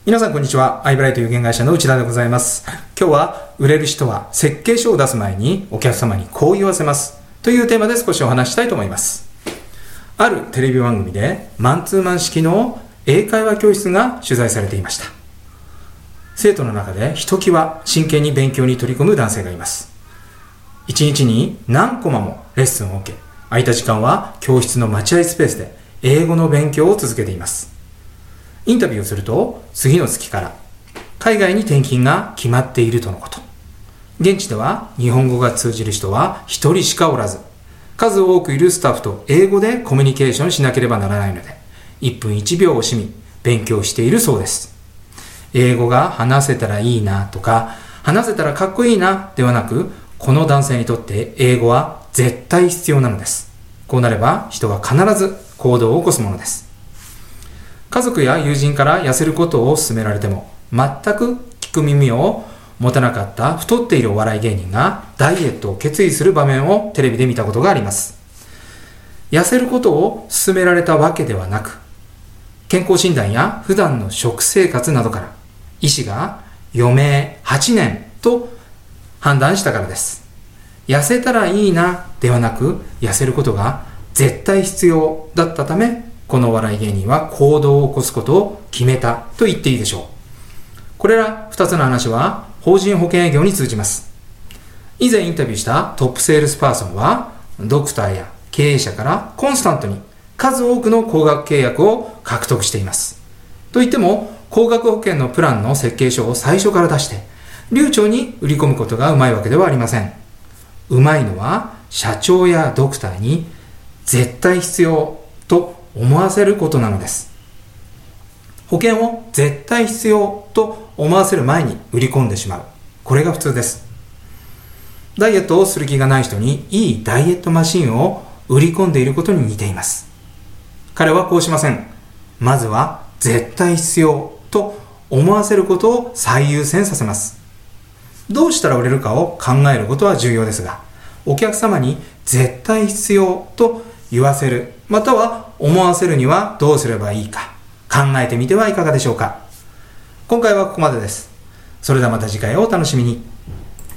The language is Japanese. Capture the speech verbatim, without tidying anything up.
皆さんこんにちは。アイブライト有限会社の内田でございます。今日は売れる人は設計書を出す前にお客様にこう言わせますというテーマで少しお話したいと思います。あるテレビ番組でマンツーマン式の英会話教室が取材されていました。生徒の中でひときわ真剣に勉強に取り組む男性がいます。いちにちに何コマもレッスンを受け、空いた時間は教室の待合スペースで英語の勉強を続けています。インタビューをすると、次の月から海外に転勤が決まっているとのこと。現地では日本語が通じる人は一人しかおらず、数多くいるスタッフと英語でコミュニケーションしなければならないので、いっぷんいちびょう惜しみ勉強しているそうです。英語が話せたらいいなとか、話せたらかっこいいなではなく、この男性にとって英語は絶対必要なのです。こうなれば人は必ず行動を起こすものです。家族や友人から痩せることを勧められても全く聞く耳を持たなかった太っているお笑い芸人がダイエットを決意する場面をテレビで見たことがあります。痩せることを勧められたわけではなく、健康診断や普段の食生活などから医師が余命はちねんと判断したからです。痩せたらいいなではなく、痩せることが絶対必要だったため、このお笑い芸人は行動を起こすことを決めたと言っていいでしょう。これらふたつの話は法人保険営業に通じます。以前インタビューしたトップセールスパーソンは、ドクターや経営者からコンスタントに数多くの高額契約を獲得しています。といっても、高額保険のプランの設計書を最初から出して流暢に売り込むことがうまいわけではありません。うまいのは社長やドクターに絶対必要と思わせることなのです。保険を絶対必要と思わせる前に売り込んでしまう。これが普通です。ダイエットをする気がない人にいいダイエットマシンを売り込んでいることに似ています。彼はこうしません。まずは絶対必要と思わせることを最優先させます。どうしたら売れるかを考えることは重要ですが、お客様に絶対必要と言わせる、または思わせるにはどうすればいいか考えてみてはいかがでしょうか。今回はここまでです。それではまた次回をお楽しみに。